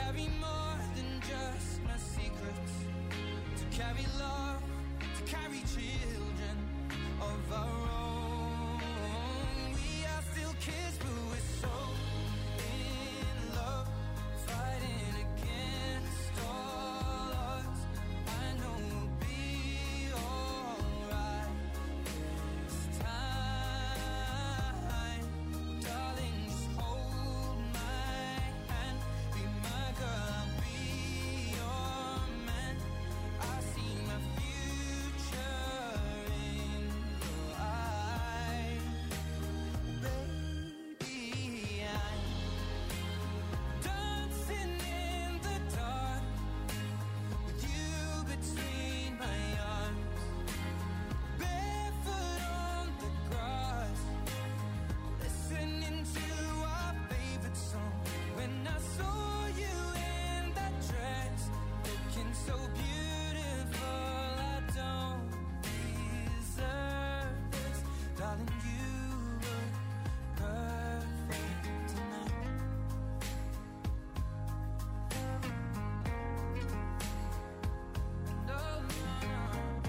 carry more than just my secrets, to carry love, to carry children of our own. We are still kids, but we're so in love, fighting against all odds. I know we'll be alright this time. Darling, just hold my hand, be my girl, I'll be your man. I see my future in your eyes. Baby, I'm dancing in the dark with you between my arms, barefoot on the grass, listening to our favorite song. When I saw you in that dress, looking so beautiful, I don't deserve this. Darling, you look perfect tonight. No, no, no.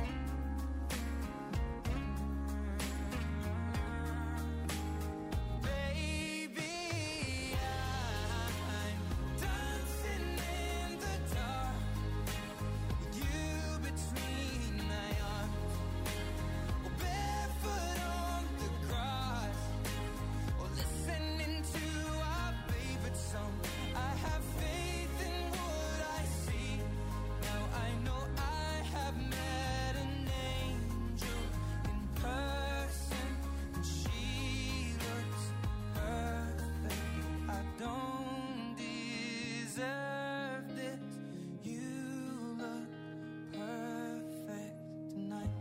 Baby, I'm dancing in the dark with you between my arms, or barefoot on the grass, or listening to our favorite song. I have faith in what I see. Now I know I have met an angel in person, and she looks perfect. I don't deserve this. You look perfect tonight.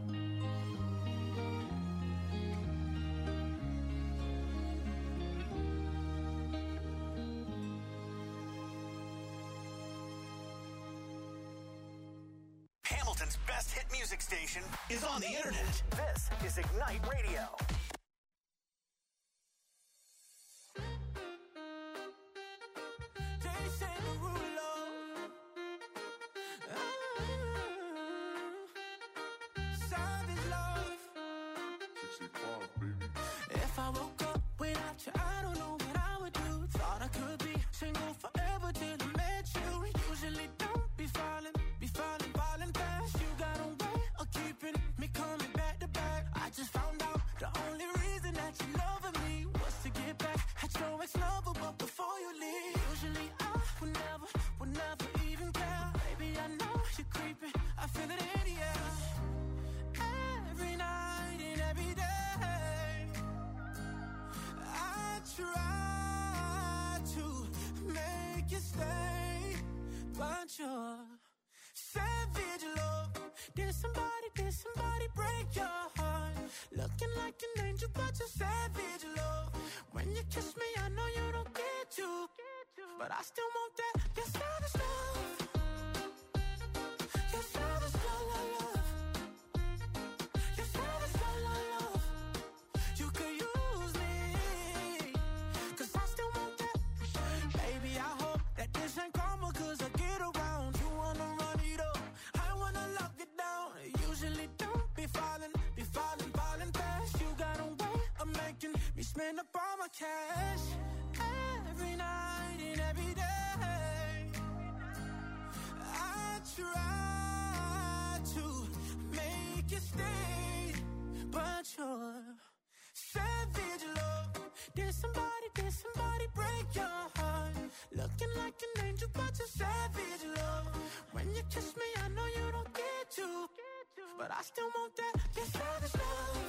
Hamilton's best hit music station is on the internet. This is Ignite Radio. If I woke up without you, I don't know what I would do. Thought I could be single forever till I met you. Usually don't be falling fast. You got a way of keeping me coming back to back. I just found out the only reason that you loving me was to get back at your ex-lover, but before you leave, usually I would never even care. Baby, I know you're creeping, I feel it in the air. Every night and every day, I try to make you stay, but you're savage love. Did somebody break your heart? Looking like an angel, but you're savage love. When you kiss me, I know you don't get to, but I still want that. Your savage love, your savage love, love. Your savage love, love. You could use me, 'cause I still want that. Baby, I hope that this ain't karma, 'cause I get around. You wanna run it up, I wanna lock it down. Usually don't be falling fast. You got a way of making me spend up all my cash. Every night and every day, I try to make you stay, but you're savage love. Did somebody break your heart? Looking like an angel, but you're savage love. When you kiss me, I know you don't get to, but I still want that. Your savage love,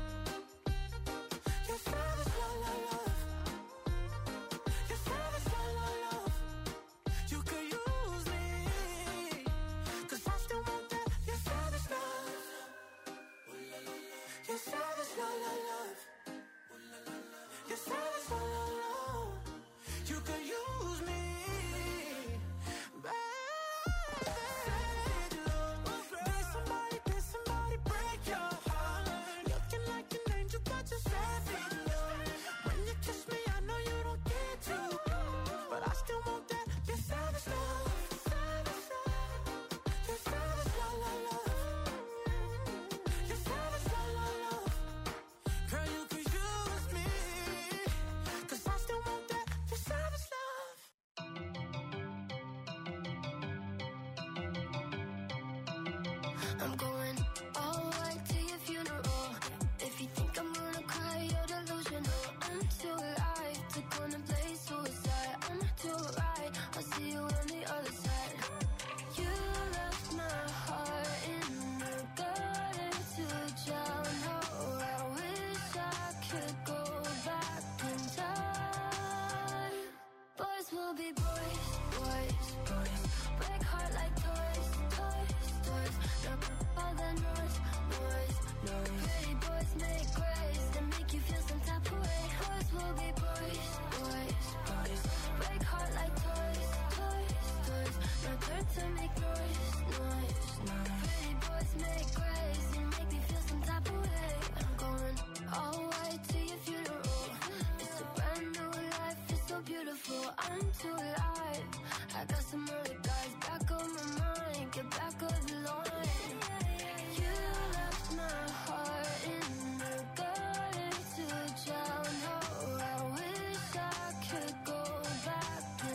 your savage love, love. Your savage love, love. You could use me, 'cause I still want that. Your savage love, your savage love, love. Your savage love, love. You could use me, baby. Savage love. Did somebody break your heart? Looking like an angel, but you're savage love. I'm going all white to your funeral. If you think I'm gonna cry, you're delusional. I'm too alive to contemplate suicide. I'm too right, I'll see you on the other side. You left my heart in the gutter to drown. Oh, I wish I could go back in time. Boys will be boys, boys, boys. Break heart like toys, toys, toys. No all the noise, noise, noise. Pretty boys make grace and make you feel some type of way. Boys will be boys, boys, boys. Break heart like toys, toys, toys. No turn to make noise, noise, noise. Pretty boys make grace and make me feel some type of way. I'm going all white to your funeral. It's a brand new life, it's so beautiful. I'm too alive. I got some other guys back on my mind. Get back on the line. You left my heart in the gutter to drown. Oh, I wish I could go back in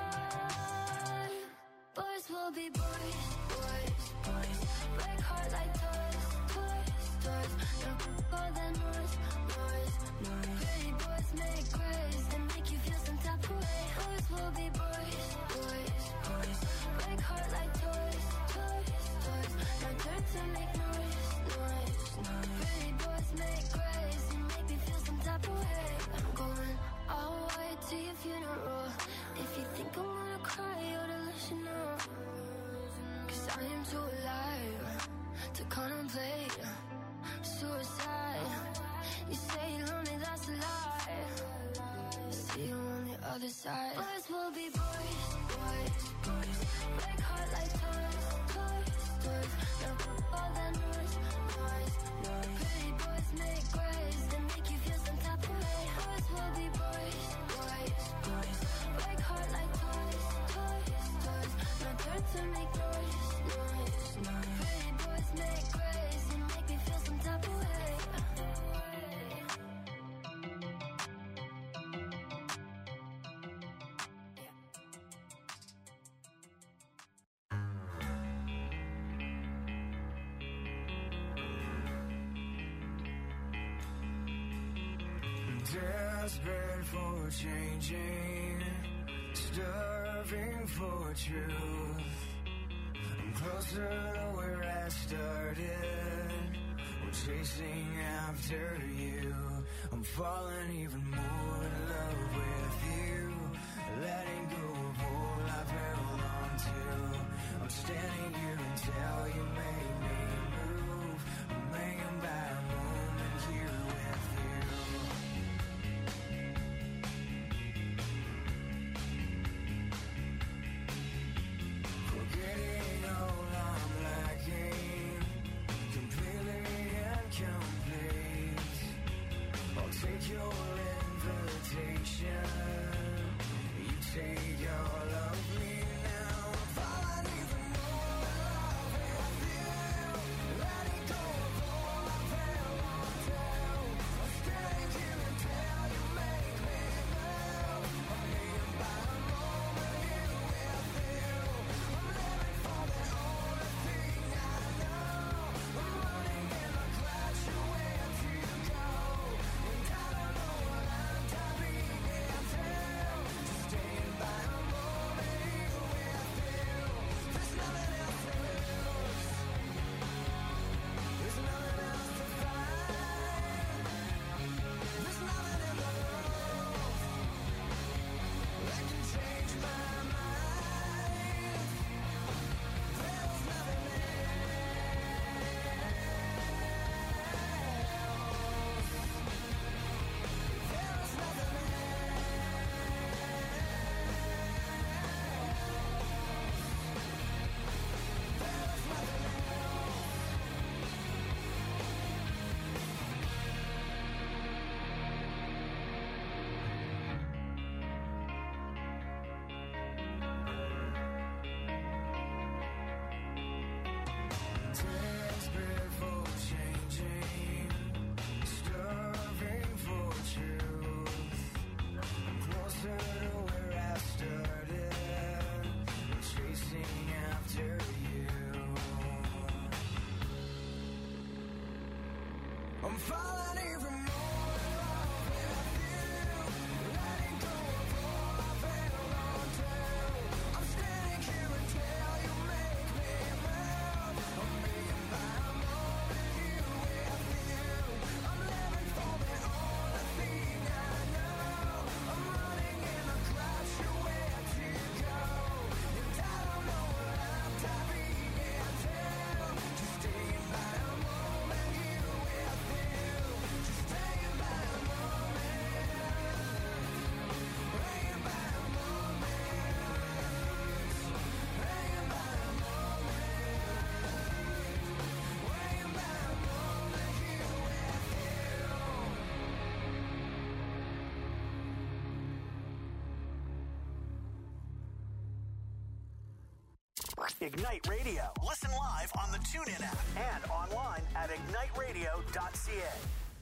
time. Boys will be boys, boys, boys. Break heart like toys, toys, toys. No all the noise, noise, noise. Pretty boys make grace and make you feel some type of way. Boys will be boys, boys, boys. Break heart like toys, toys, toys. No turn to make noise, noise, noise. Pretty boys make grace and make me feel some type of way. I'm going all white to your funeral. If you think I'm gonna cry, you're delusional. 'Cause I am too alive to contemplate suicide. You say you're lonely, that's a lie. See you on the other side. Boys will be boys, boys, boys. Break heart like toys, toys, toys. No all that noise, noise, noise. Pretty boys make grace and make you feel some type of way. Boys will be boys, boys, boys. Break heart like toys, toys, toys. No turn to make noise, noise, noise. Pretty boys make grace and make me feel some type of way. Desperate for changing, starving for truth. I'm closer to where I started. I'm chasing after you. I'm falling even more in love with you. Letting go of all I've held on to. I'm standing here until you make me move. I'm hanging by a moment here with you. Forgetting all I'm lacking, completely incomplete. I'll take your invitation. You take I'm falling even more in love with you. Letting go of all I've held on to. I'm standing here until you make me move. I'm being by a moment you with you. I'm living for the only thing I know. I'm running in a clouds, where to go. And I don't know what I'm diving into. Just staying by a moment you with you. Just staying by a moment. Hanging by a moment. Hanging by a moment. Hanging by a moment you with Ignite Radio. Listen live on the TuneIn app and online at igniteradio.ca.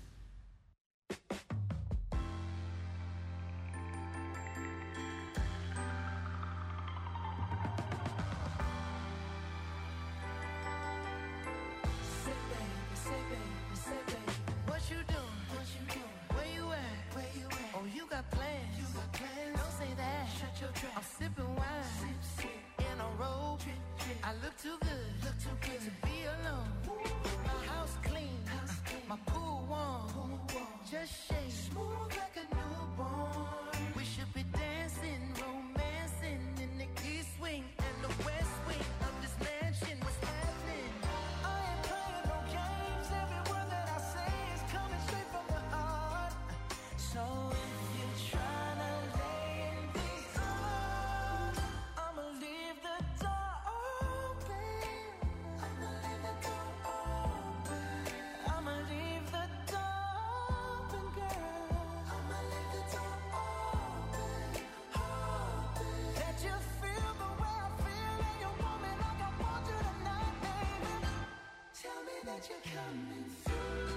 What you doing? Where you at? Oh, you got plans. Don't say that. Shut your trap. I'm sipping wine. In a robe. I look too good to be alone. My house clean. My pool warm. Just shake. Smooth like a newborn. We should be dancing, romancing in the east wing and the west wing of this mansion. What's happening? I ain't playing no games. Every word that I say is coming straight from the heart. So if you're trying to lay in these arms, I'ma leave the door open. I'ma leave the door open. I'ma leave the door open, girl. I'ma leave the door open. That you feel the way I feel and you want me like I want you tonight, baby. Tell me that you're coming through.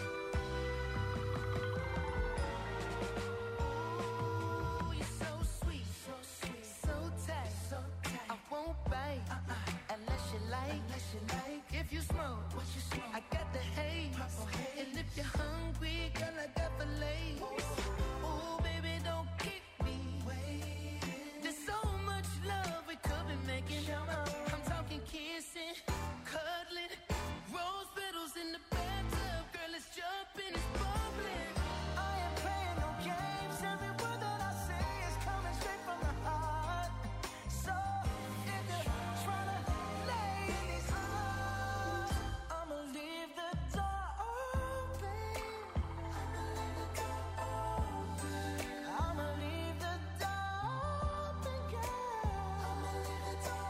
You're so sweet, so tight. I won't bite unless you like. If you smoke, I got the haze. And if you're hungry, girl, I got fillets. Ooh, baby, don't keep me waiting. There's so much love we could be making. I'm talking kissing, cuddling, rose petals in the bathtub. Girl, let's jump in, it's bubbling. I ain't playing no games. Every word that I say is coming straight from the heart. So if you're trying to lay in these arms, I'ma leave the door open. I'ma leave the door open. I'ma leave the door open, girl. I'ma leave the door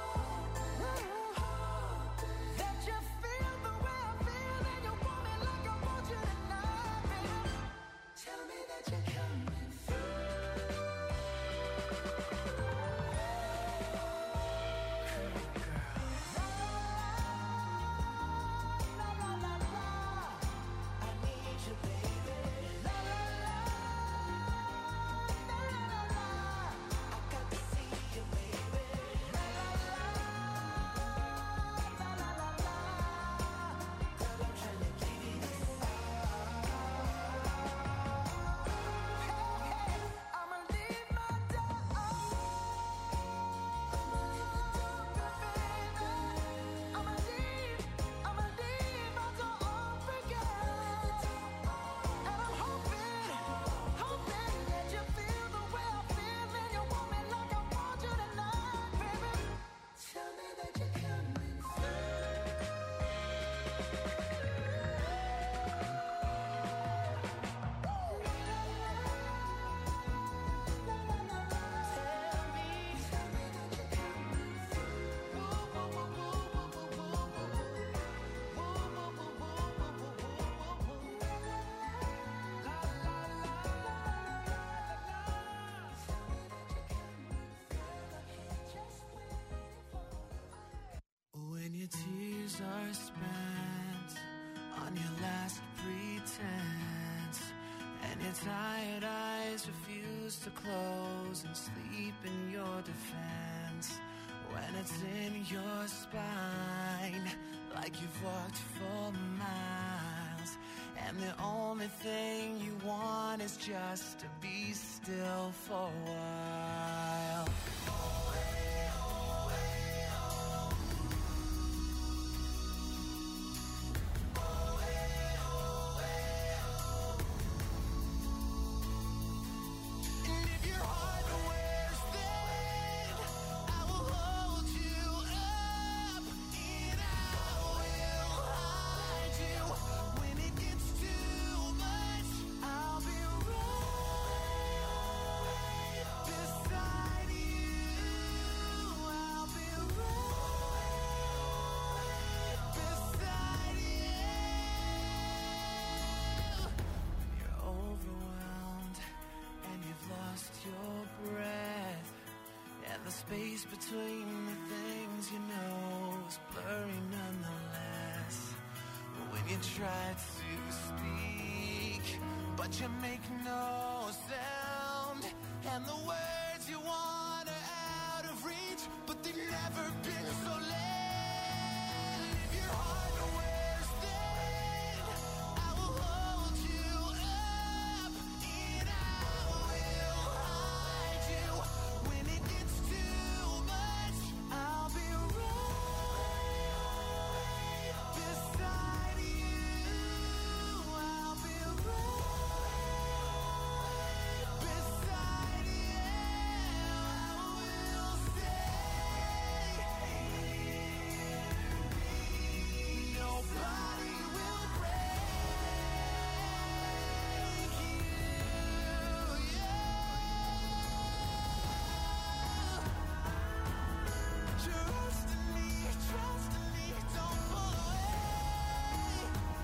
open. That you feel the way I feel and you want me like I want you tonight, baby. Tell me that you're coming through. La la la la, I need you, baby. La la la, la la la, I got to see you, baby. La la la, la la la la, girl, I'm trying to give you this. Hey, I'ma leave my door open. I'ma leave the door open, baby. I'ma leave my door open, girl. And I'm hoping that you feel the way I feel and you want me like I want you tonight, baby. Tell me that you're coming When your tears are spent on your last pretense, and your tired eyes refuse to close and sleep in your defense, when it's in your spine, like you've walked for miles, and the only thing you want is just to be still for a while. Space between the things you know is blurry nonetheless. When you try to speak, but you make no sound, and the words you want are out of reach, but they've never been so late. If your heart wears thin, I will hold you up, and I will hide you. When it gets too much, I'll be right beside you. I'll be right beside you. I will stay. Nobody will break you. Trust in me, don't pull away.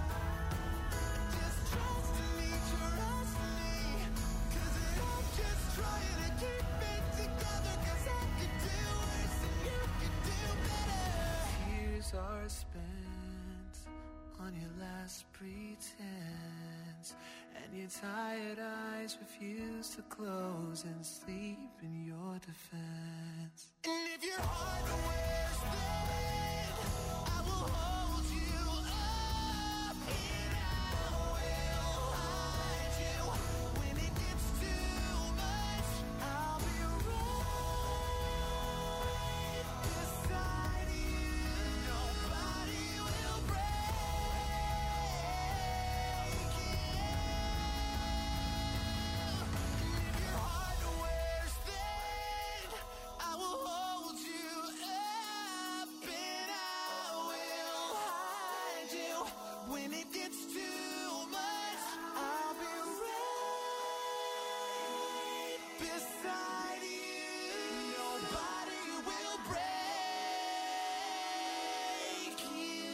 Just trust in me, 'cause I'm just trying to keep it together, 'cause I could do worse and you could do better. Tears are spent on your last pretense, and your tired eyes refuse to close and sleep in your defense. And if your heart wears thin, I will hold you up, and I will hide you. When it gets too much, I'll be right beside you. Nobody will break you. If your heart wears thin, I will hold you up, and I will hide you. When it gets too much, I'll be right beside you. Nobody will break you.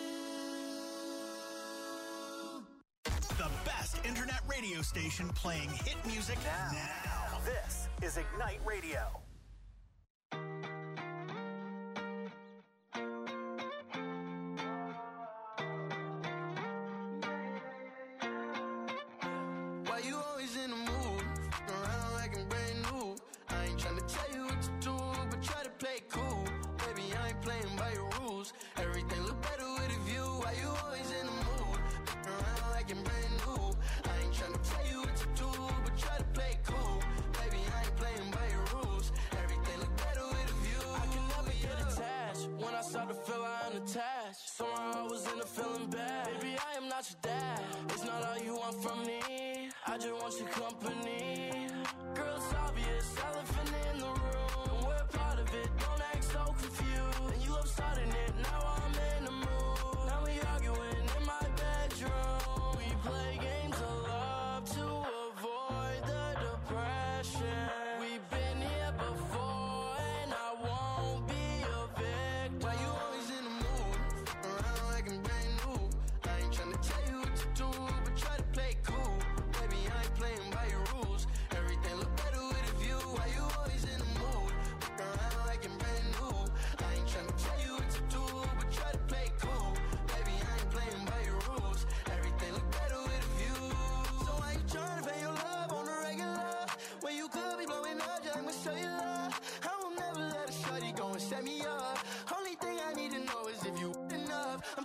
The best internet radio station playing hit music now. This is Ignite Radio. Why you always in the mood? Around like I'm brand new. I ain't tryna tell you what to do, but try to play cool. Baby, I ain't playing by your rules. Everything look better with a view. Why you always in the mood? Around like I'm brand new. I ain't tryna tell you what to do, but try to play cool. Baby, I ain't playing by your rules. Everything look better with a view. I can never get attached. When I start to feel I'm attached, somehow I was in a feeling bad. Baby, I am not your dad. It's not all you want from me. I just want your company. Girl, it's obvious, elephant in the room, and we're part of it. Don't act so confused. And you love starting it. Now I'm in the mood. Now we arguing in my bedroom. We play games of love to avoid the depression. We've been here before, and I won't be a victim. Why you always in the mood? Around like I'm brand new. I ain't tryna tell you what to do, but try to play cool. Baby, I ain't playing by your rules.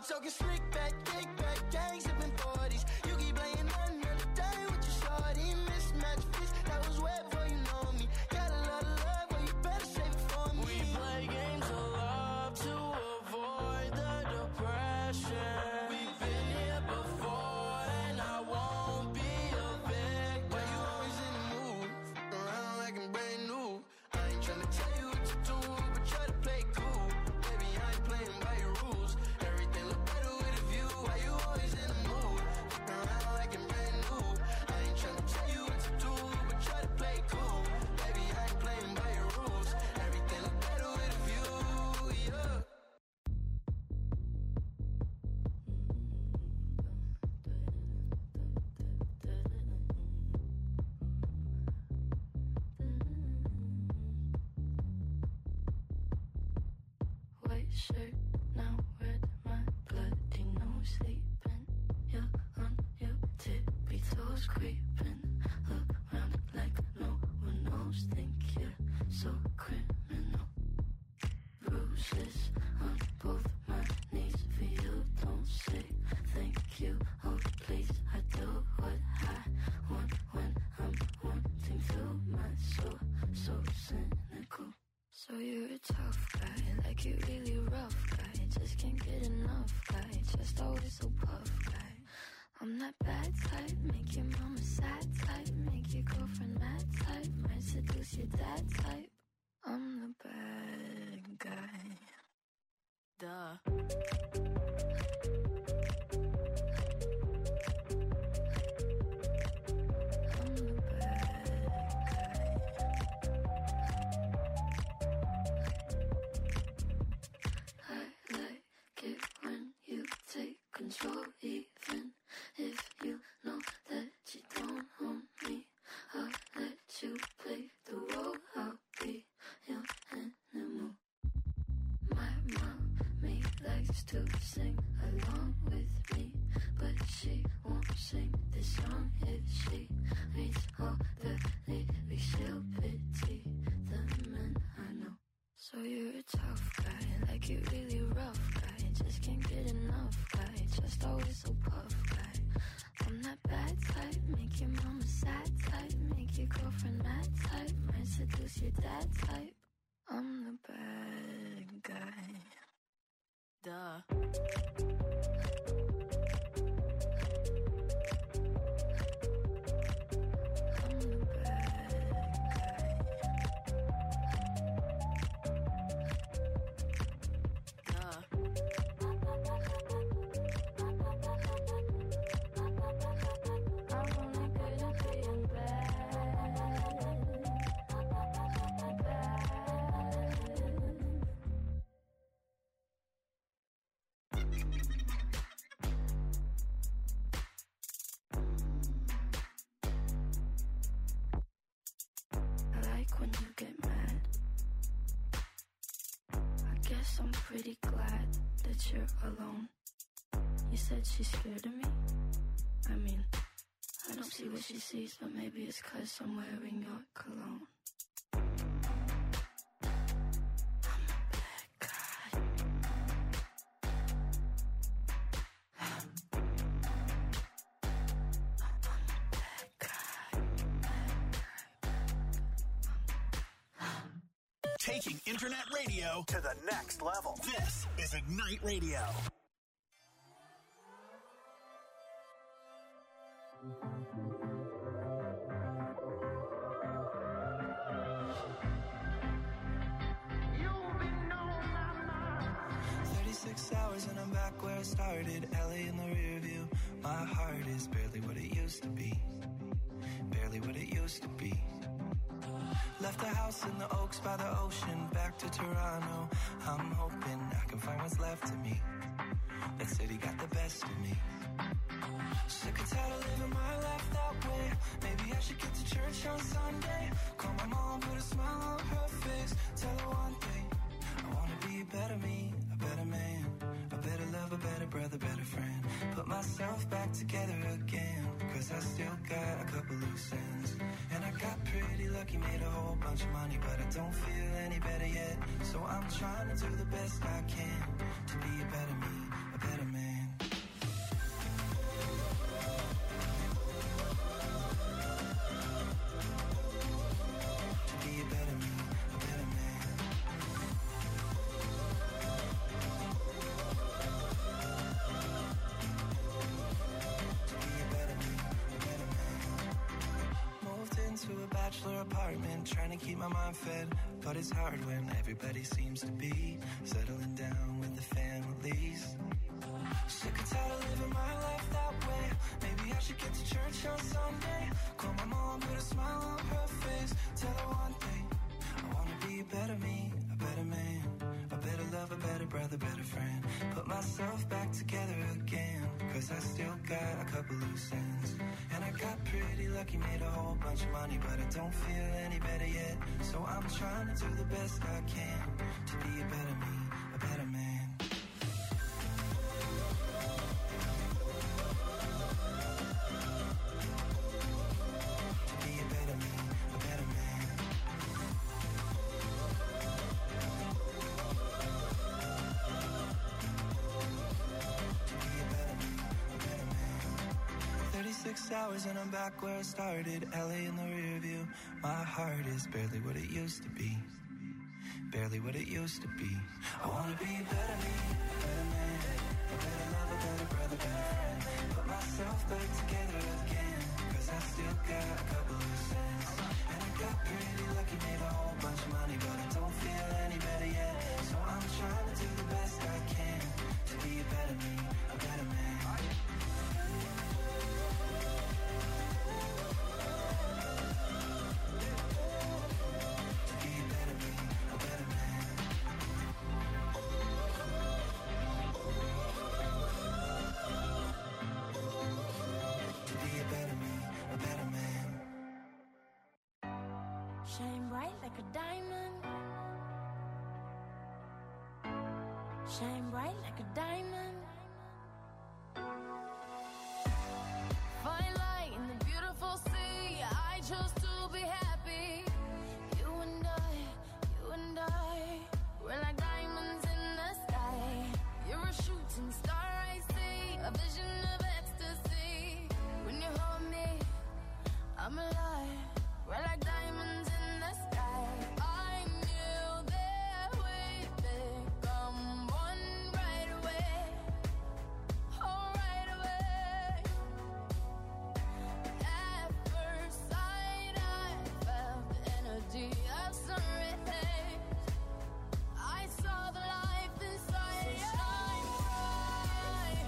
talking slick back, kick back, gang sipping 40s. You keep playing another day with your shorty. Mismatch fish, that was wet before you know me. Got a lot of love, but you better save it for me. We play games of love to avoid the depression. We've been here before, and I won't be a victim. Why you always in the mood? Around like I'm brand new. I ain't tryna tell you what to do, but try to play cool. Baby, I ain't playing by your rules. Everything look better with a view. Why you always in the mood? Around like I'm brand new. I ain't tryna tell you what to do, but try to play cool. Baby, I ain't playing by your rules. Everything look better with a view, yeah. White shirt, now red, my bloody nose sleeping. You're on your tippy toes creeping around like no one knows. Think you're so criminal. Bruises on both my knees for you. Don't say thank you, oh please. I do what I want when I'm wanting to. My soul so cynical. So you're a tough guy, like you really rough guy. Just can't get enough guy, just always so puff guy. I'm that bad type, make your mama sad type, make your girlfriend mad type, might seduce your dad type. I'm the bad guy. Duh. I'm the bad guy. I like it when you take control, even if you know that you don't own me. I'll let you play the role, I'll be your animal. My mommy likes to sing along with me, but she won't sing this song if she reads all the lyrics. She'll pity the men I know. So you're a tough guy, like you really rough guy. Just can't get enough guy, just always so puff guy. I'm that bad type, make your mama sad type, make your girlfriend mad type, might seduce your dad type. I'm the bad guy. Duh. I'm the bad guy. Duh. I'm only good at being bad. I like when you get mad. I guess I'm pretty glad that you're alone. You said she's scared of me? I mean, I don't see what she sees, but maybe it's 'cause I'm wearing your cologne. I'm a bad guy. I'm a bad guy. Taking internet radio to the next level. This is Ignite Radio. You've been on my mind. 36 hours and I'm back where I started. LA in the rear view. My heart is barely what it used to be. Barely what it used to be. Left the house in the Oaks by the ocean. Back to Toronto. I'm hoping I can find what's left of me. That city got the best of me. Sick and tired of living my life that way. Maybe I should get to church on Sunday. Call my mom, put a smile on her face. Tell her one thing, I wanna be a better me, a better man, a better lover, better brother, better friend. Put myself back together again, 'cause I still got a couple loose ends. And I got pretty lucky, made a whole bunch of money, but I don't feel any better yet. So I'm trying to do the best I can to be a better me, a better man. To be a better me, a better man. To be a better me, a better man. Moved into a bachelor apartment, trying to keep my mind fed. But it's hard when everybody seems to be settling down with the families. Sick and tired of living my life that way. Maybe I should get to church on Sunday. Call my mom, put a smile on her face. Tell her one thing, I wanna be a better me, a better man, a better lover, better brother, better friend. Put myself back together again, cause I still got a couple loose ends. And I got pretty lucky, made a whole bunch of money, but I don't feel any better yet. So I'm trying to do the best I can to be a better me, a better man. To be a better me, a better man. To be a better me, a better man. 36 hours and I'm back where I started. LA in the rear view. My heart is barely what it used to be. Barely what it used to be. I wanna be a better me, a better man, a better lover, better brother, better friend. Put myself back together again, cause I still got a couple loose ends. And I got pretty lucky, made a whole bunch of money, but I don't feel any better yet. So I'm trying to do the best I can to be a better me, a better man. To be a better me, a better man. To be a better me, a better man. Shine bright like a diamond. Shine bright like a diamond. Find light in the beautiful sea. I chose to be happy. You and I, we're like diamonds in the sky. You're a shooting star, I see, a vision of ecstasy. When you hold me, I'm alive. We're like diamonds in the sky. I knew that we'd become one right away. Oh, right away. At first sight, I felt the energy of sun rays. I saw the life inside you. Shine bright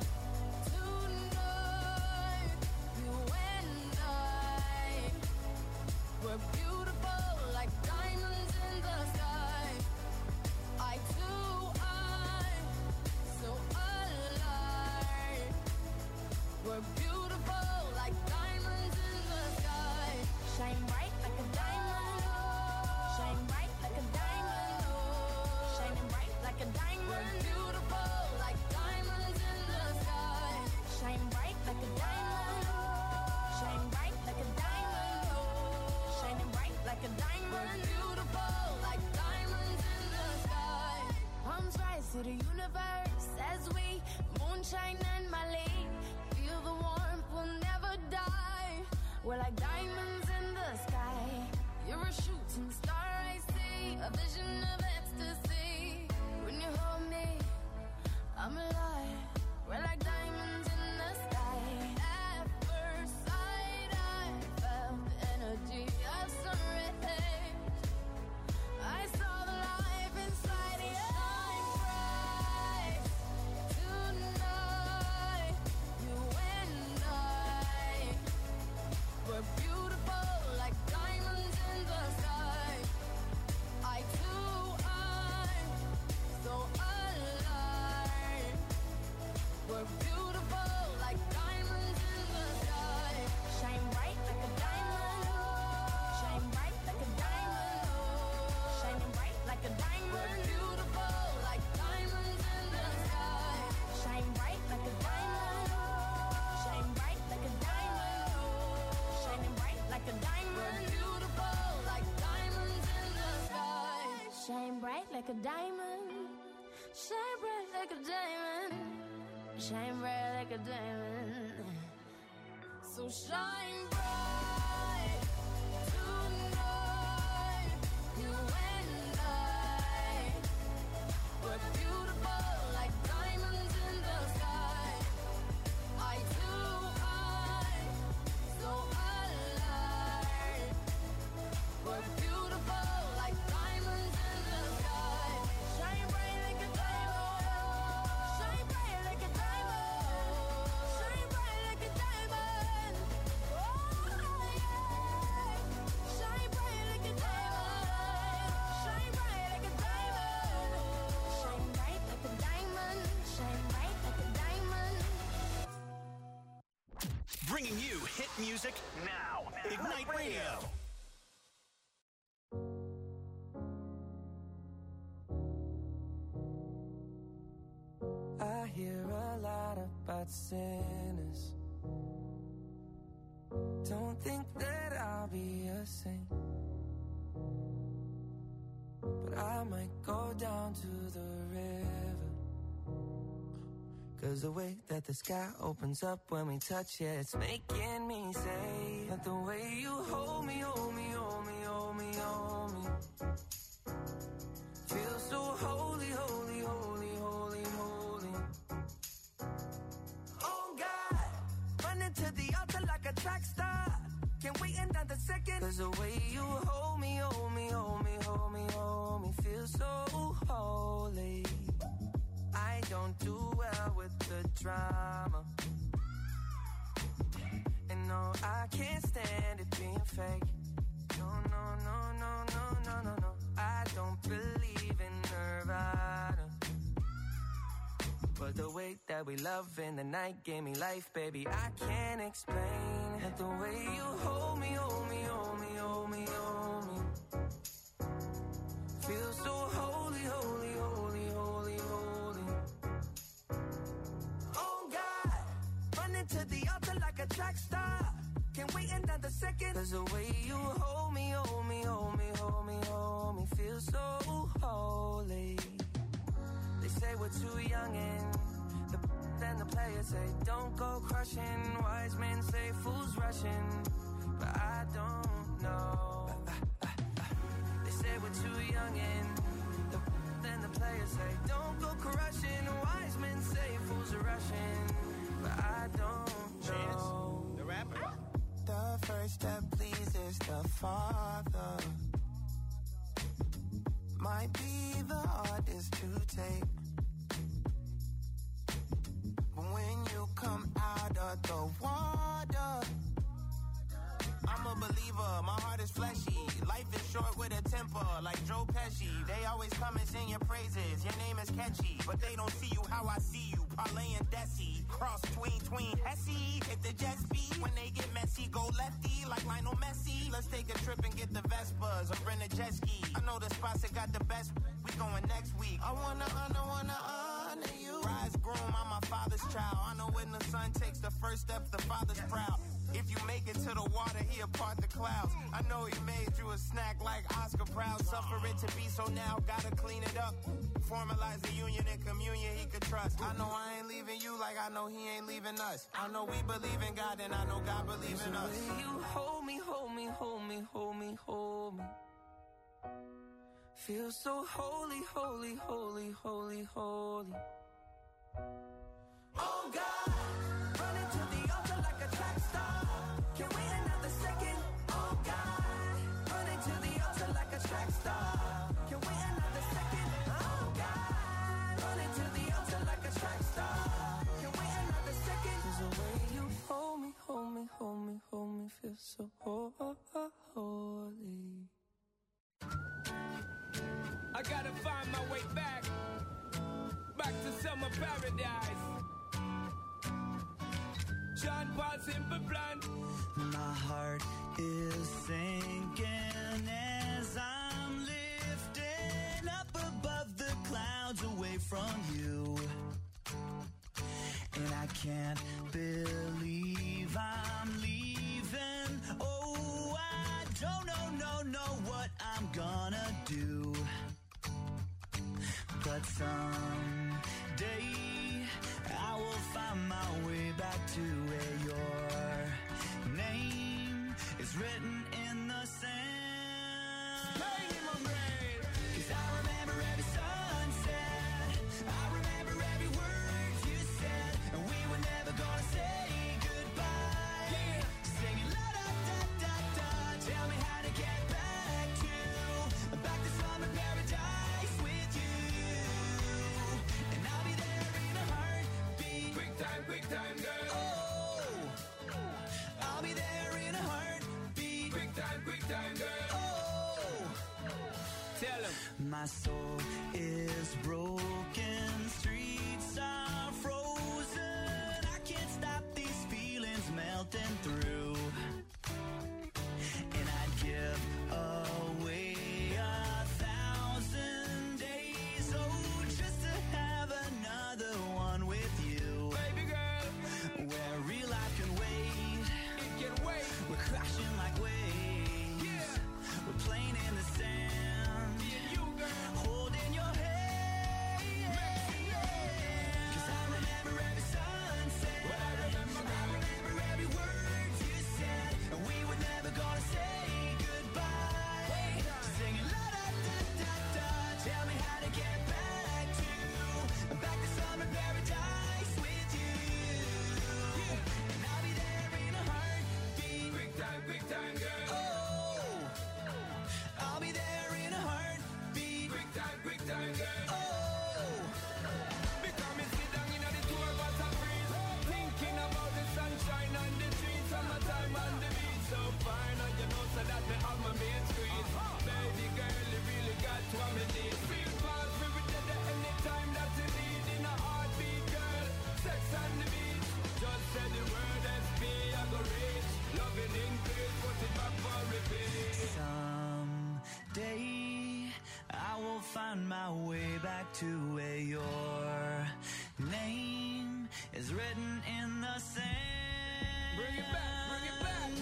tonight. You and I, we're beautiful like diamonds in the sky. I too, I'm so alive. We're beautiful like diamonds in the sky. Shine bright like a diamond. Shine bright like a diamond. Shining bright like a diamond. We're beautiful like diamonds in the sky. Shine bright like a diamond. Shine bright like a diamond. Shining bright like a diamond. We're beautiful like diamonds in the sky. Palms rise to the universe as we moonshine and Mali. Feel the warmth, we'll never die. We're like diamonds in the sky. You're a shooting star, I see, a vision of ecstasy. When you hold me, I'm alive. We're like diamonds in the sky. At first sight, I felt the energy of sun rays. I saw the life inside you. Shine bright tonight. You and I, we're beautiful like diamonds in the sky. I too, I'm so alive. We're beautiful like diamonds in the sky. Shine bright like a diamond. Shine bright like a diamond. Shining bright like a diamond. We're beautiful like diamonds in the sky. Shine bright like a diamond. Shine bright like a diamond. Shining bright like a diamond. We're beautiful like diamonds in the sky. Shine bright like a diamond. Shine bright like a diamond. shine bright like a diamond. So shine bright tonight, you and I. We're beautiful like diamonds in the sky. Eye to eye, so alive. We're beautiful like diamonds in the sky. Shine bright like a diamond. Shine bright like a diamond. Shine bright like a diamond. Oh yeah. Shine bright like a diamond. Shine bright like a diamond. Shine bright like a diamond. Shine bright like a diamond. Bringing you hit music now. Ignite Radio. I hear a lot about sinners. Don't think that I'll be a saint, but I might go down to the river. 'Cause the way that the sky opens up when we touch it, it's making me say that the way you hold me, hold me, hold me, hold me, hold me, feels so holy, holy, holy, holy, holy. Oh God, running to the altar like a track star. Can't wait another second. 'Cause the way you hold me, hold me, hold me, hold me, hold me, feels so holy. I don't do well with the drama, and no, I can't stand it being fake. No, no, no, no, no, no, no, no. I don't believe in Nirvana, but the way that we love in the night gave me life, baby. I can't explain that the way you hold me, hold me, hold me, hold me, hold me, feels so holy, holy, holy, holy, holy. Oh God, running to the altar like a track star. Can't wait another second. 'Cause the way you hold me, hold me, hold me, hold me, hold me, feels so holy. They say we're too young and then the players say don't go crushing. Wise men say fools rushing, but I don't know. They say we're too young and then the players say don't go crushing. Wise men say fools are rushing, but I don't know. The rapper. The first step pleases the Father. Might be the hardest to take, but when you come out of the water, I'm a believer, my heart is fleshy. Life is short with a temper, like Joe Pesci. They always come and sing your praises, your name is catchy, but they don't see you how I see you. Parlay and Desi, cross tween Hesse. Hit the jet speed, when they get messy, go lefty like Lionel Messi. Let's take a trip and get the Vespas or rent a jet ski. I know the spots that got the best, we going next week. I wanna honor you. Rise groom, I'm my father's child. I know when the son takes the first step, the father's proud. If you make it to the water, he'll part the clouds. I know he made you a snack like Oscar Proud. Suffer it to be, so now gotta clean it up. Formalize the union and communion he could trust. I know I ain't leaving you like I know he ain't leaving us. I know we believe in God and I know God believes in us. You hold me, hold me, hold me, hold me, hold me, feel so holy, holy, holy, holy, holy. Oh God, running to the altar like a track star. Can't wait another second. Oh God, running to the altar like a track star. Can't wait another second. Oh God, running to the altar like a track star. Can't wait another second. 'Cause the way you hold me, hold me, hold me, hold me, feel so holy. I gotta find my way back to summer paradise. John Paul Simple Plan. My heart is sinking as I'm lifting up above the clouds away from you. And I can't believe I'm leaving. Oh, I don't know what I'm gonna do. But someday I I will find my way back to where your name is written in the sand. Bang in my brain. 'Cause I remember every sunset, I remember every word you said, and we were never gonna say goodbye. Yeah. Singing la da da da da, tell me how to get back to summer paradise with you, and I'll be there in a heartbeat. Quick time, girl. Oh, I'll be there in a heartbeat. Quick time, girl. Oh, Tell him. my soul is broken, streets are frozen. I can't stop these feelings melting through, and I'd give away 1,000 days, oh, just to have another one with you, Baby girl, where real life can wait. it can wait. We're crashing like waves. Yeah. We're playing in the sand, Me and you, girl. holding your hand. 'Cause I remember every sunset. What I remember, I remember every word you said, and we were never gonna say goodbye. Singing la da da da da, tell me how to get back to summer paradise with you, and I'll be there in a heartbeat. Quick time, girl. Oh, I'll be there in a heartbeat. Quick time, girl. Oh, Because me sit down in the tour bus and breeze, thinking about the sunshine and the trees, summertime on the beach, so fine, and you know so that me have my main squeeze. Baby girl, you really got what me need. Feel fast, we be there anytime that you need. In a heartbeat, girl, sex on the beach. Just say the word SP, I go reach. Loving increase, put it back for repeat. someday I will find my way back to where your name is written in the sand. Bring it back, rewind.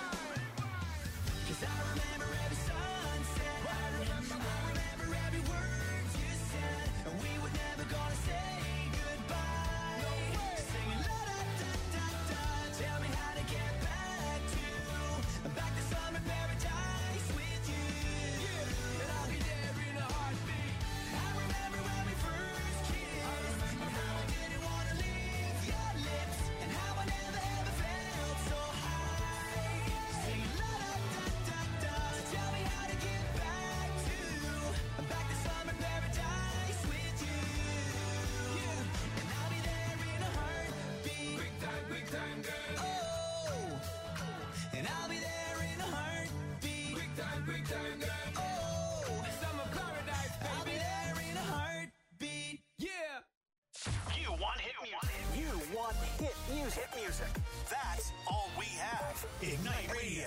'Cause I remember every sunset. I remember every word you said, and we were never gonna say goodbye. No way. Singing la da da da da, tell me how to get back to summer paradise with you. And I'll be there in a heartbeat. I remember when we first kissed, and how I didn't wanna leave your lips, and how I never ever felt so high. Singing la da da da da, tell me how to get back to summer paradise with you, and I'll be there in a heartbeat. Quick time, girl. Oh, and I'll be there in a heartbeat. Quick time, girl. Oh, Summer paradise, I'll be baby. there in a heartbeat. Yeah. You want hit music. You want hit music. That's all we have. Ignite Radio.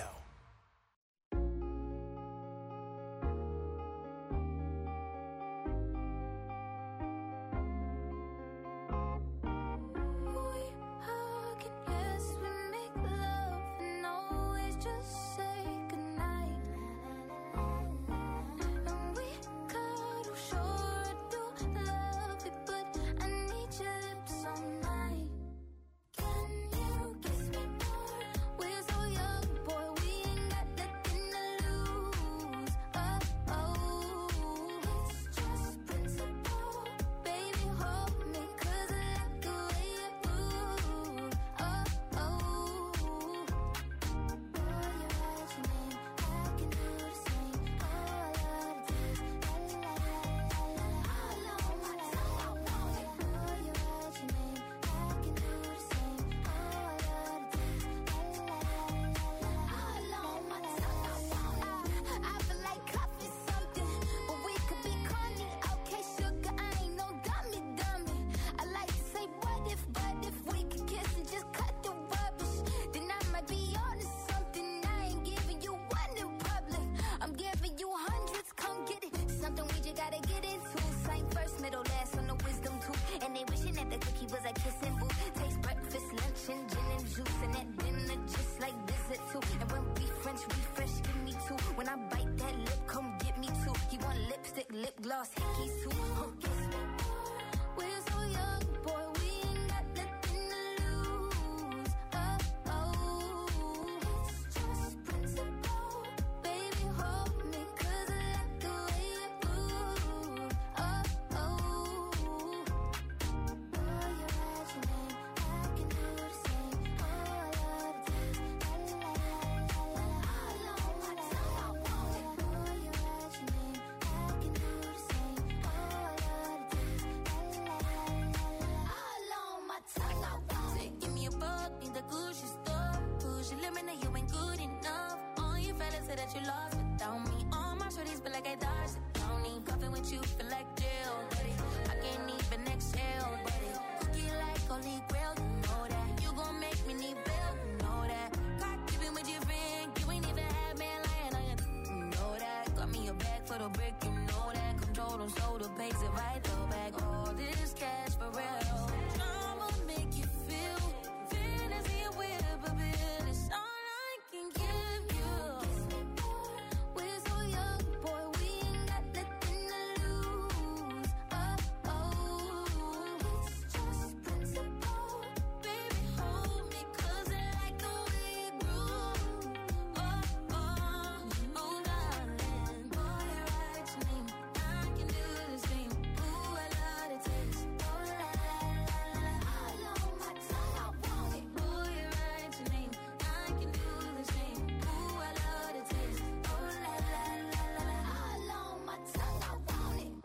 We hug and yes, we make love and always just say goodnight. And we cuddle, sure I do love it, but I need your lips all night. Can you kiss me more? We're so young, boy, we ain't got nothing to lose. Oh, it's just principle. Baby, hold me, 'cause I like the way you move. Oh, boy, you write your name, I can do the same. Oh, I love to dance, la la la la la la. All on my tongue, I want it. Boy, you write your name, I can do the same. Oh, I love to dance, la la la la la. All on my tongue, I want it. I feel like coffee something, but we could be corny. Okay, sugar, I ain't no dummy. I like to say what if we could kiss and just cut the rubbish, then I might be on to something. I ain't giving you one in public, I'm giving you hundreds. Come get it, something we just gotta get into. Same first, middle, last on the wisdom tooth. And they wishing that the cookie was a kissing booth. Taste breakfast, lunch, and gin and juice, and at dinner just like visit too. And when we French refresh, give me two. When I bite that lip, come get me two. He want lipstick, lip gloss, hickeys too. Kiss me more. We're so young, boy, we ain't got the that you lost without me. All my shorties feel like I dodged the county. Puffin' with you feel like jail, buddy. I can't even exhale, buddy. Cookie like Holy Grail, you know that. You gon' make me need bail, you know that. God keepin' with your friend, you ain't even had man lying on you, you know that. Got me a bag for the brick, you know that. Control them, so the pays it right, throw back all this cash for real. I'ma make you feel fantasy and weird, but it's all I can give you. We're so young, boy, we ain't got nothing to lose. Oh, it's just principle. Baby, hold me, 'cause I like the way you groove. Oh, darling, boy, you're right to me. I can do the same. Ooh, I love the taste. Oh, la, la, la, la. All on my tongue, I want it. Boy, you're right to me. I can do the same. Ooh, I love the taste. Oh, la, la, la, la, la. All on my tongue, I want it.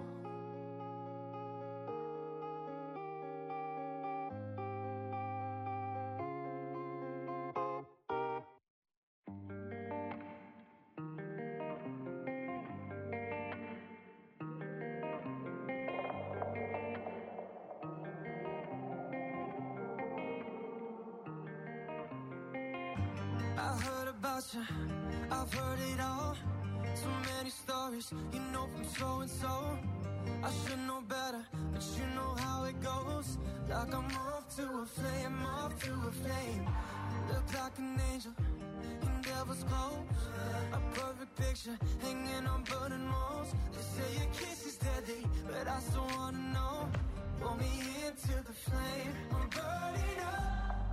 I heard about you, I've heard it all. So many stories, you know from so and so. I should know better, but you know how it goes. Like I'm off to a flame, off to a flame. Look like an angel in devil's clothes. A perfect picture hanging on burning walls. They say your kiss is deadly, but I still wanna know. Pull me into the flame, I'm burning up.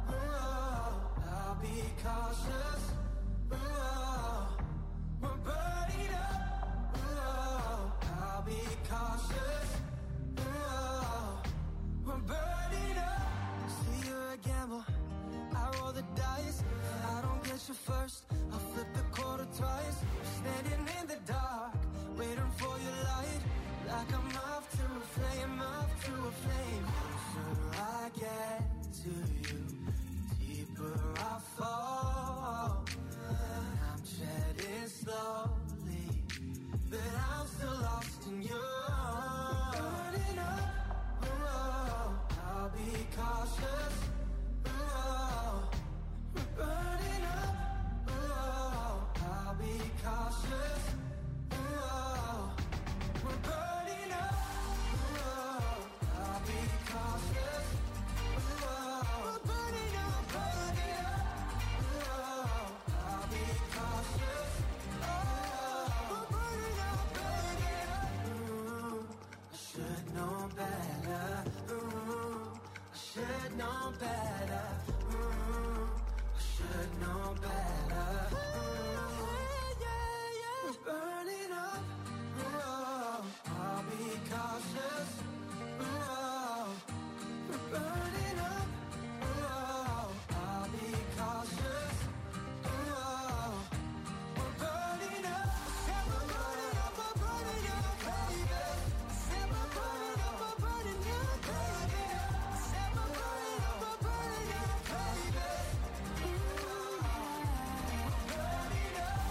Oh, I'll be cautious. Oh, we're burning up. Oh, I'll be cautious. Oh, we're burning up. See, you're a gamble. I roll the dice. If I don't get you first, I'll flip the quarter twice. Standing in the dark, waiting for your light. Like I'm off to a flame, off to a flame. The closer I get to you, deeper I fall. I'm treading slowly, but I'm still lost in you. Burning up, oh, I'll be cautious. Oh, we're burning up, oh, I'll be cautious. Oh, we're burning up, oh, I'll be cautious. Oh, we're burning up, burning up. Oh, I'll be cautious. Oh, we're burning up, burning up. Ooh, I should know better. Ooh, I should know better. Ooh, I should know better. Ooh, yeah. We're burning up. Ooh, I'll be cautious. Ooh, we're burning up. Ooh, I'll be cautious. Ooh, we're burning up. Said we're burning up, we're burning up, baby. Said we're burning up, we're burning up, baby. Said we're burning up, we're burning up, baby. Ooh, we're burning up.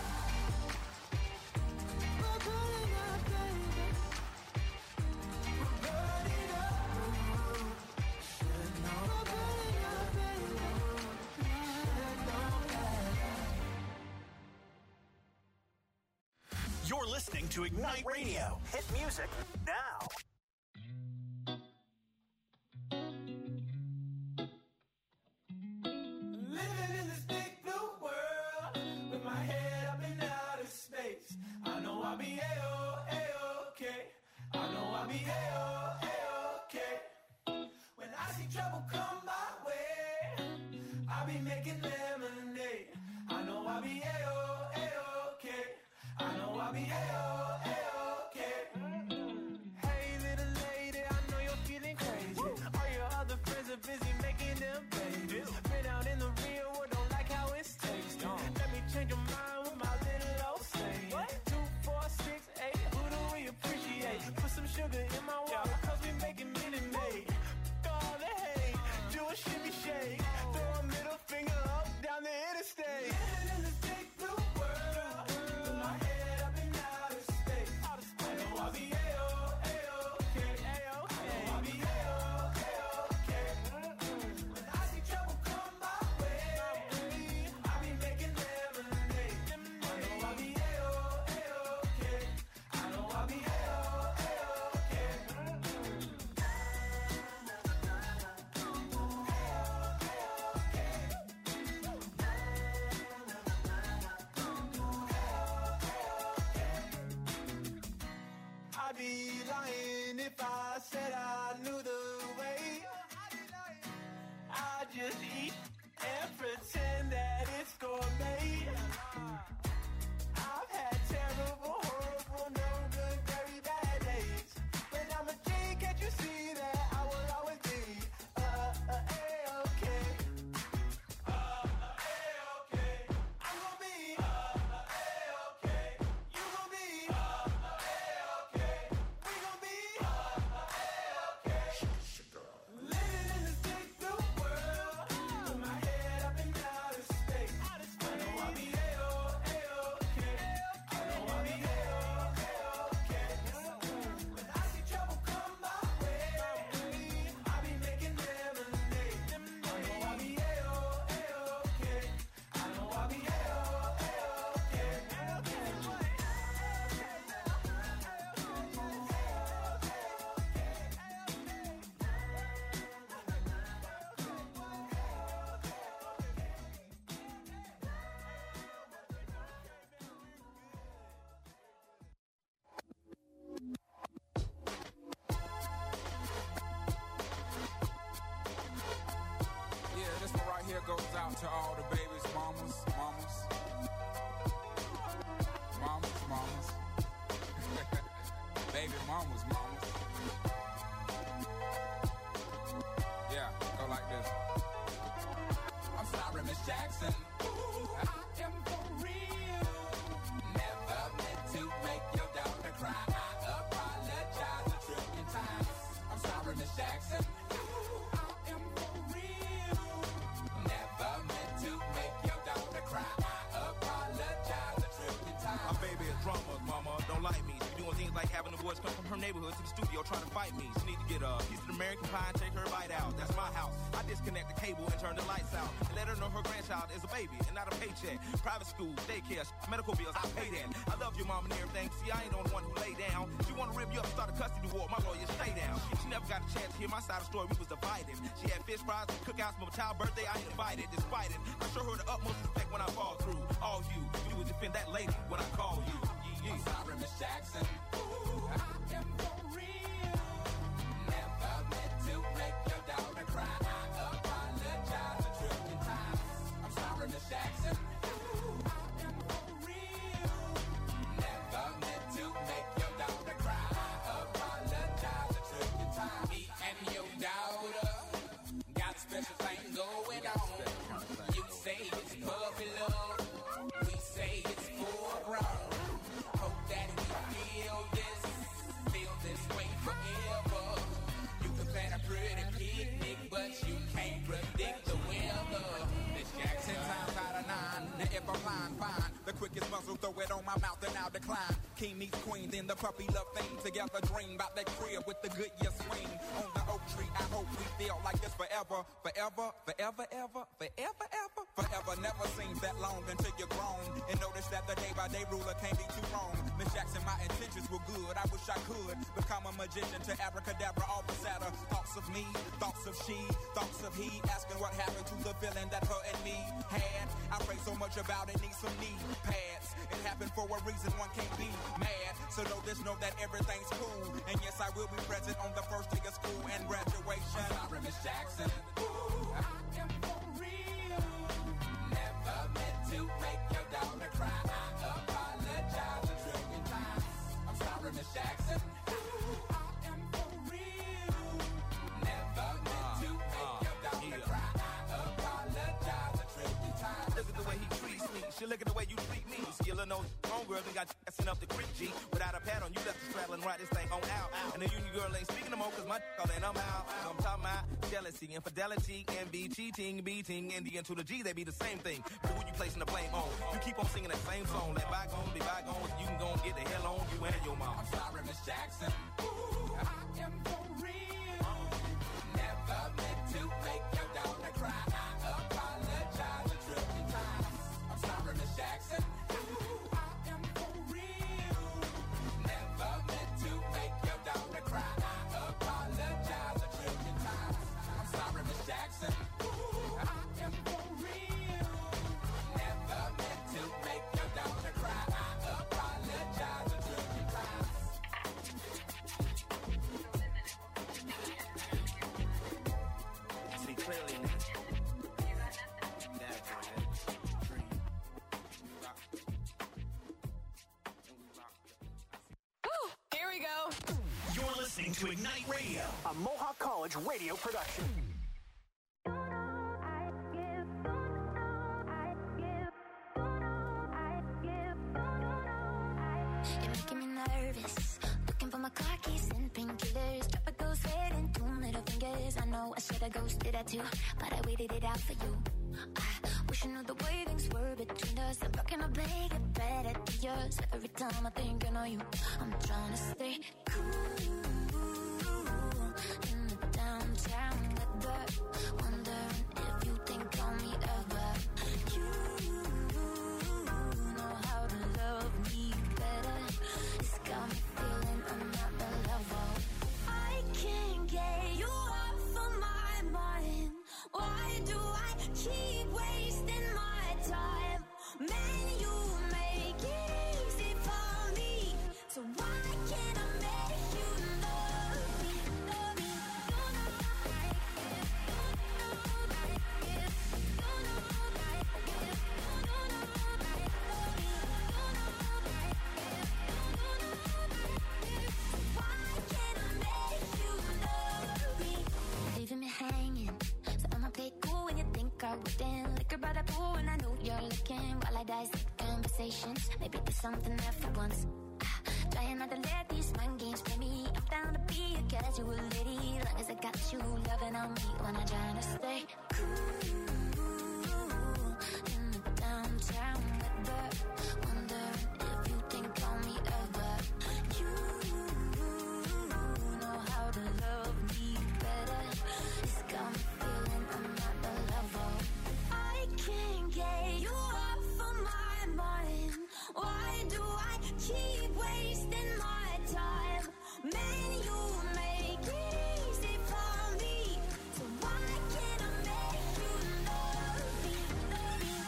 We're burning up, baby. We're burning up. Ooh, should know. We're burning up, baby. Should know better. You're listening to Ignite Radio. Hit music now. Living in this big blue world with my head up in outer space. I know I'll be A-okay. I know I'll be A-okay. When I see trouble come my way, I'll be making lemonade. I know I'll be A-okay. I know I'll be A-okay. Hey little lady, I know you're feeling crazy. All your other friends are busy making them babies. Been out in the real world, don't like how it's tasting. Let me change your mind with my little old saying. 2, 4, 6, 8, who do we appreciate? Put some sugar in my water. if I said I knew the way? I just eat and pretend that it's gourmet. I've had terrible, horrible, no good, very bad days. But I'm a G, can't you see that I will always be A-okay. A-okay. I'm gonna be A-okay. You gonna be A-okay. We gonna be A-okay. Living in this big blue world, with my head up in outer space. I know I'll be A-okay. I know I'll be A-okay. When I see trouble come my way, I'll be making lemonade. I know I'll be A-okay. I know I'll be A-okay. Yeah, this one right here goes out to all the babies, mamas. Baby mamas. Yeah, go like this. I'm sorry, Miss Jackson. I am for real. Never meant to make your daughter cry. I apologize a trillion times. I'm sorry, Miss Jackson. I am for real. Never meant to make your daughter cry. I apologize a trillion times. My baby is drama, mama. Don't like me. She doing things like having the boys come from her neighborhood to the studio trying to fight me. She need to get a piece of the American pie and take her bite out. That's my house. I disconnect the cable and turn the lights out. And let her know her grandchild is a baby and not a paycheck. Private school, daycare, medical bills, I pay that. I love your mom and everything. See, I ain't the only one who lay down. She wanna rip you up, start a custody war. My lawyer, stay down. She never got a chance to hear my side of the story. We was divided. She had fish fries and cookouts for my child's birthday. I ain't invited. Despite it, I show her the utmost respect when I fall through. All you would defend that lady when I call you. I'm sorry, Miss Jackson. I am for real. Never meant to make your daughter cry. I apologize a trillion times. I'm sorry, Miss Jackson. I am for real. Never meant to make your daughter cry. I apologize a trillion times. Me and your daughter got a special thing going on. You say it's puppy love. We say it's full grown. Hope that we feel this way forever. You can plan a pretty picnic, but you can't predict the weather. Miss Jackson, times out of 9. Now if I'm lying, fine. The quickest muzzle, throw it on my mouth and I'll decline. King meets queen, then the puppy love thing. Together dream about that crib with the good year swing. On the oak tree, I hope we feel like this forever. Forever, forever, ever, forever, ever. Forever never seems that long until you're grown. And notice that the day by day ruler can't be too wrong. Miss Jackson, my intentions were good. I wish I could become a magician to abracadabra, all the sadder. Thoughts of me, thoughts of she, thoughts of he. Asking what happened to the feeling that her and me had. I pray so much about it, need some knee pads. It happened for a reason, one can't be mad. So know this, know that everything's cool. And yes, I will be present on the first day of school and graduation. I'm sorry, Miss Jackson. I am for real. Never meant to make your daughter cry. I apologize a trillion times. I'm sorry, Miss Jackson. I am for real. Never meant to make your daughter cry. I apologize a trillion times. Look at the way he treats me. She look at the way you treat me. See, you know, homegirl done got sent up the creek, G. Without a pad on, you left the straddle and ride this thing on out. And the union girl ain't speaking no more, cause my all and I'm out. So I'm talking about jealousy, infidelity, envy, cheating, beating, and the N to the G, they be the same thing. But who you placing the blame on? You keep on singing that same song. Let bygones be bygones. You can go and get the hell on you and your mom. I'm sorry, Miss Jackson. I am for real. Never meant to make your daughter cry. I apologize a trillion times. I'm sorry, Miss Jackson. I am for real. Never meant to make your daughter cry. I apologize a trillion times. I'm sorry, Miss Jackson. I am for real. Never meant to make your daughter cry. I apologize a trillion times. to Ignite Radio, a Mohawk College radio production. You're making me nervous. Looking for my car keys and painkillers. Drop a ghost head and 2 middle fingers. I know I should have ghosted that too, but I waited it out for you. I wish I knew the way things were between us. I'm talking to beg it better to yours. Every time I think I know you, I'm trying to stay cool in the downtown weather. Wondering if you think on me ever. You know how to love me better. It's got me feeling I'm not the level. I can't get you off of my mind. Why do I keep wasting my time? Man, you make it easy for me. So why can't I make you love me? Love me. Why can't I make you love me? Leaving me hanging. So I'ma play cool when you think I wouldn't. Liquor by the pool and I know you're looking. While I dissect conversations, maybe there's something there for once. Trying not to let these mind games play me. I'm down to be a casual lady, long as I got you loving on me when I'm trying to stay cool in the downtown weather. Wondering if you think on me ever. You know how to love me better. It's got me feeling I'm not the level. I can't get you off of my mind. Why do I keep wasting my time? Man, you make it easy for me. So why can't I make you love me? Love me.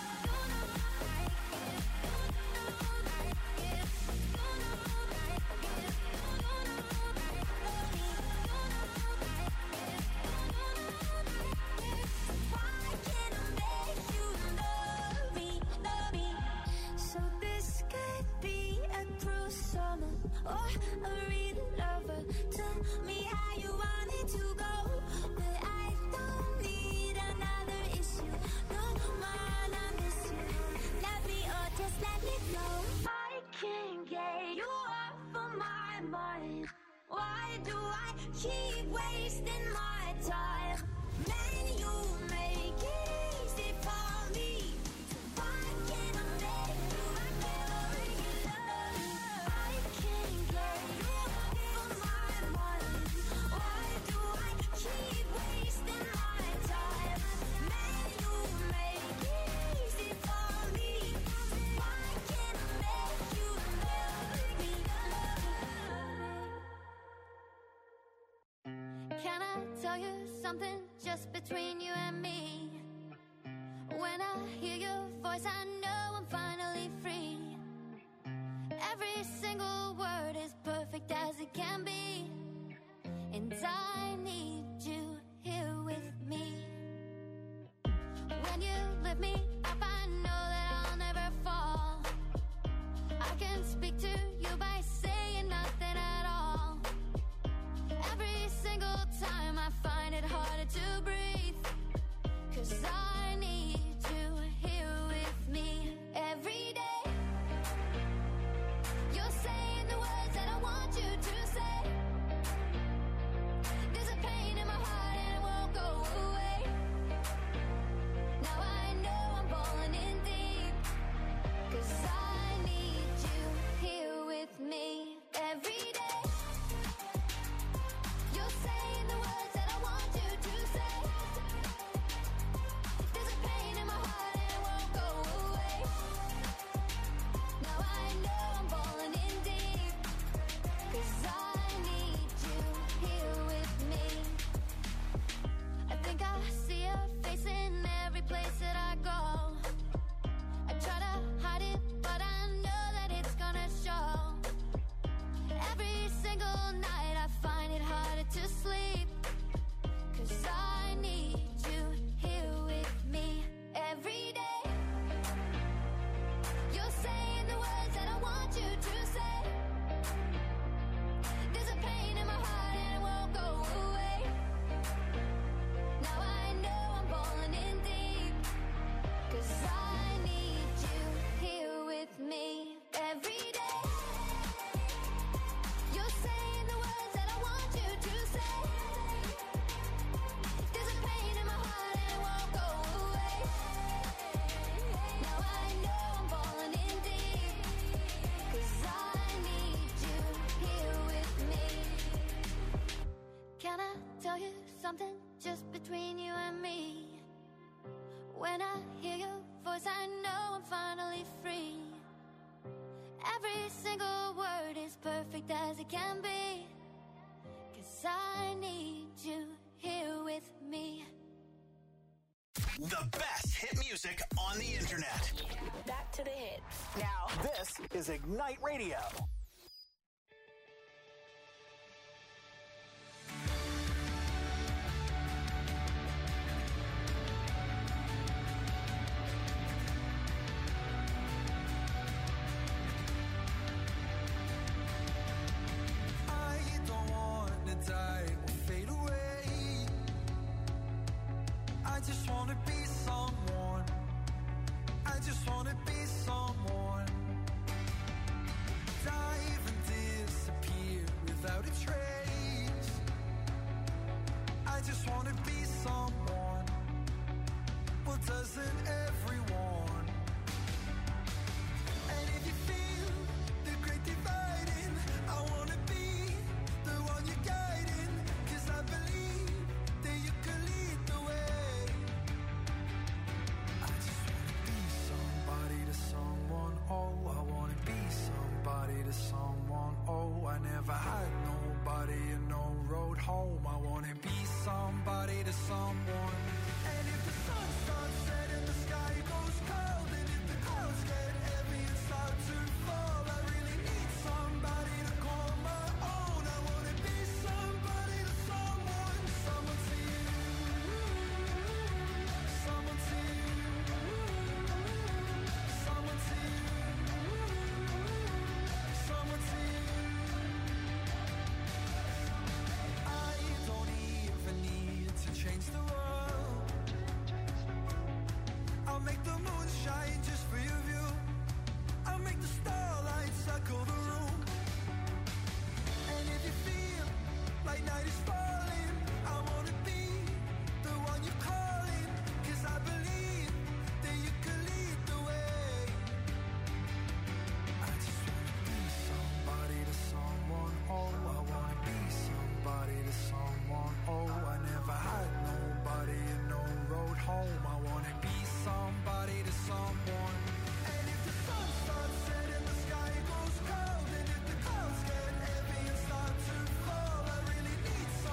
Why can't I make you love me? Love me. So this could be a cruel summer or a real lover. Tell me how you want it to go, but I don't need another issue. No man, I miss you. Let me or just let me go. I can't get you off of my mind. Why do I keep wasting my time? Man, you make it easy for me. So why can't I make you love me? I can't get you off of my mind. Why do I keep wasting my time? Man, you make it easy for me. Why can't I make you love me? Can I tell you something just between you and me? When I hear your voice, I know I'm finally free. Every single word is perfect as it can be. And I need you here with me. When you lift me up, I know that I'll never fall. I can speak to you by saying nothing at all. Every single time I find it harder to breathe, 'cause I need you here with me every day. You're saying the words that I want you to say. There's a pain in my heart and it won't go away. Now I know I'm falling in deep, 'cause I need you here with me every day. You're saying the words that I want you to say. There's a pain in my heart and it won't go away. you something just between you and me. When I hear your voice, I know I'm finally free. Every single word is perfect as it can be. 'Cause I need you here with me. The best hit music on the internet. Back to the hits. Now, This is Ignite Radio.